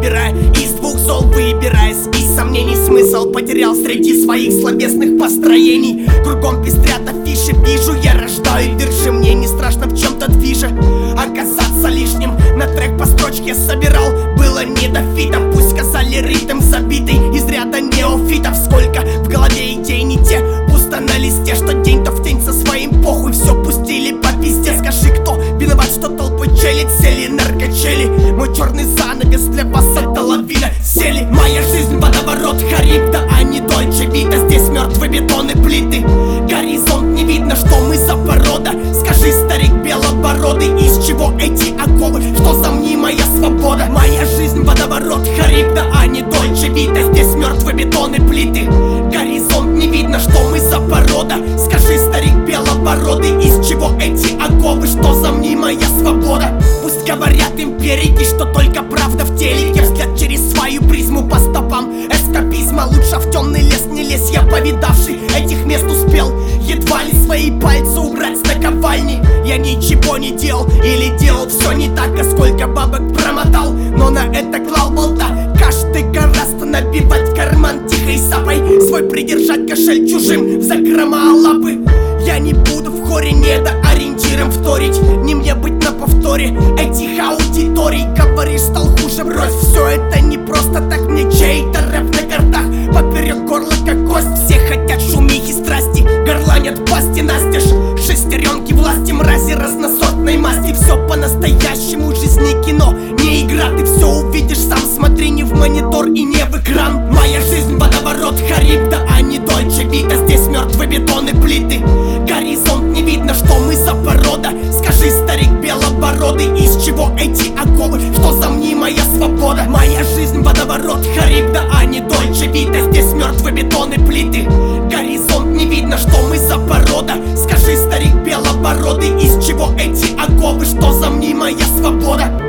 выбирая, из двух зол выбираясь, из сомнений смысл потерял среди своих словесных построений. Кругом пестрят афиши, вижу, я рождаю вирши. Мне не страшно в чем-то движе оказаться лишним. На трек по строчке собирал, было не до фита. Пусть сказали ритм забитый из ряда неофитов. Сколько в голове идей не те, пусто на листе, что день то в день со своим похуй все пустили по пизде. Скажи, кто виноват, что толпой челит, сели наркочели. Мой черный занавес для вас это лавина. Сели, моя жизнь водоворот Харибда, а не Дольче Вита. Здесь мертвые бетоны плиты, горизонт не видно, что мы за порода. Скажи, старик белобородый, из чего эти оковы, что за мнимая свобода? Моя жизнь водоворот Харибда, а не Дольче Вита. Здесь мертвые бетоны плиты, горизонт не видно, что мы за порода. Скажи, старик белобородый, из чего эти оковы, что за мнимая свобода? Пусть говорят империки, что только правда в телеке. Взгляд через свою призму по стопам эскапизма. Лучше в темный лес не лезь, я повидавший этих мест успел едва ли свои пальцы убрать с наковальни. Я ничего не делал или делал все не так, а сколько бабок промотал, но на это клал болта. Каждый гораздо набивать карман тихой сапой, свой придержать кошель чужим в закрома лапы. Я не буду в хоре недоориентиром вторить, не мне быть на повторе этих аудиторий. Говоришь, стал хуже, брось, все это не просто так. Мне чей-то рэп на картах поперек горла как кость. Все хотят шумихи, страсти, горланят пасти настежь. Шестеренки власти, мрази разносортной масти. Все по-настоящему, жизнь не кино, не игра. Ты все увидишь сам, смотри не в монитор и не в экран. Моя жизнь водоворот Харибда, а не Дольче Вита. Здесь мертвые бетоны плиты, горизонт не видно, что мы за порода. Скажи, старик белобородый, из чего эти оковы, что за мнимая свобода? Моя жизнь водоворот Харибда, а не Дольче Вита. Здесь мертвые бетоны плиты, горизонт не видно, что мы за порода. Скажи, старик белобородый, из чего эти оковы, что за мнимая свобода?